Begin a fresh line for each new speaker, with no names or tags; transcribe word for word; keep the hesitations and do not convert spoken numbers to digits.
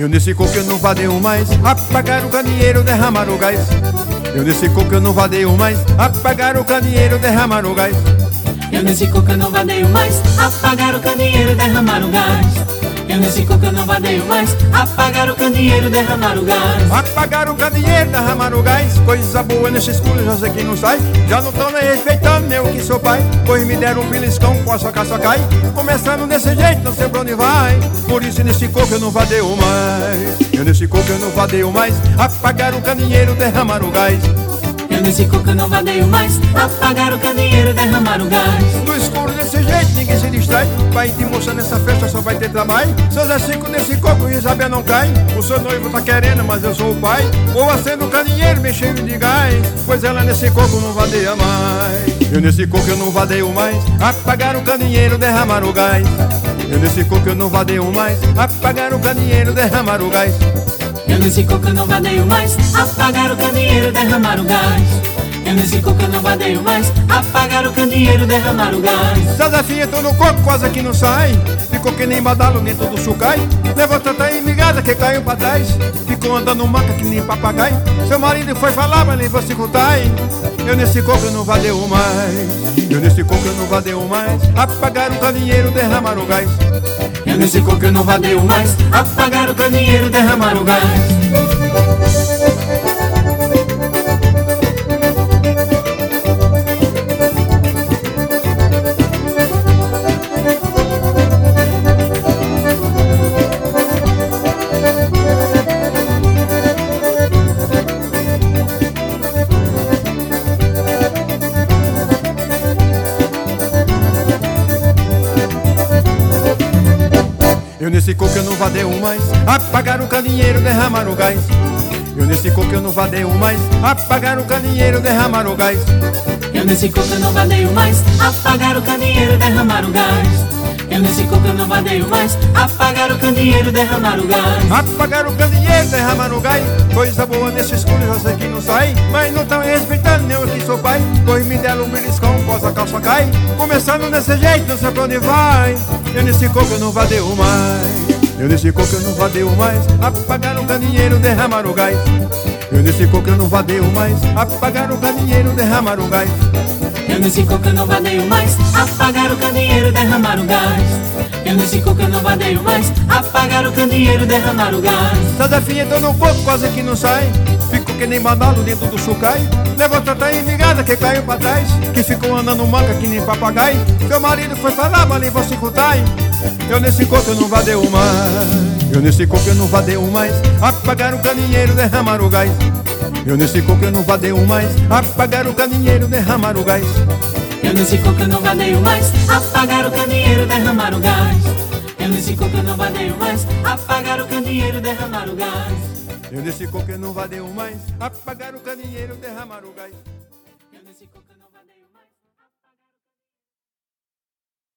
Eu nesse coco eu não vadeio mais, apagar o candeeiro, derramar o gás. Eu nesse coco eu não vadeio mais, apagar o candeeiro, derramar o gás.
Eu nesse coco eu não vadeio mais, apagar o candeeiro, derramar o gás. Eu nesse coco eu não vadeio mais, apagar o candeeiro, derramar o gás.
Apagar o candeeiro, derramar o gás. Coisa boa nesse escuro, já sei que não sai. Já não tão nem respeitando eu que sou pai. Pois me deram um beliscão, posso socar, só cai. Começando desse jeito, não sei pra onde vai. Por isso nesse coco eu não vadeio mais. Eu nesse coco eu não vadeio mais, apagar o candeeiro, derramar o gás.
Eu nesse coco eu não vadeio mais, apagar o candeeiro, derramar o gás.
No escuro desse jeito ninguém se distrai. Pai de moça nessa festa só vai ter trabalho. Seu Zé Cinco nesse coco e Isabel não cai. O seu noivo tá querendo, mas eu sou o pai. Vou acendo o candeeiro, me cheio de gás. Pois ela nesse coco não vadeia mais. Eu nesse coco eu não vadeio mais, apagar o candeeiro, derramar o gás. Eu nesse coco eu não vadeio mais, apagar o candeeiro, derramar o gás.
Eu nesse coco eu não vadeio mais, apagar o candeeiro, derramar o gás. Eu nesse coco eu não vadeio mais, apagar o candeeiro, derramar o gás.
Seu Zefinho entrou no coco, quase que não sai. Ficou que nem badalo dentro do sucai. Levou tanta imigada que caiu pra trás. Ficou andando manca que nem papagaio. Seu marido foi falar, mas levou se contar. Eu nesse coco eu não vadeio mais. Eu nesse coco eu não vadeio mais, apagar o candeeiro, derramar o gás.
Eu nesse coco eu não vadeio mais, apagar o candeeiro, derramar o gás.
Eu nesse coco eu não vadeio mais, apagar o candeeiro, derramar o gás. Eu nesse coco eu não vadeio mais, apagar o candeeiro, derramar o gás.
Eu nesse coco eu não vadeio mais, apagar o candeeiro, derramar o gás. Eu nesse coco eu não vadeio mais, apagar o candeeiro, derramar o gás.
Apagar o candeeiro, derramar o gás. Coisa boa nesse escuro, já sei que não sai. Mas não tão respeitando, nem eu que sou pai. Pois me deram um beliscão, posso a calça cai. Começando desse jeito, não sei pra onde vai. Eu nesse coco eu não vadeio mais. Eu nesse coco eu não vadeio mais, apagar o candeeiro, derramar o gás. Eu nesse coco eu não vadeio mais, apagar o candeeiro, derramar o gás.
Eu nesse coco eu não vadeio mais, apagar o candeeiro, derramar o gás. Eu nesse coco eu não vadeio mais, apagar o candeeiro, derramar o gás.
Seu Zefinho entrou no coco, quase que não sai. Ficou que nem badalo dentro do sucai. Levou tanta imigada que caiu pra trás. Que ficou andando manca que nem papagaio. Seu marido foi falar, mas levou se contar. Eu nesse coco eu não vadeio mais. Eu nesse coco eu não vadeio mais, apagar o candeeiro, derramar o gás. Eu nesse coco eu não vadeio mais, apagar o candeeiro, derramar o gás.
Eu nesse coco eu não vadeio mais, apagar o candeeiro, derramar o gás. Eu nesse coco eu não vadeio mais, apagar o candeeiro, derramar o gás.
Eu nesse coco eu não vadeio mais, apagar o candeeiro, derramar o gás.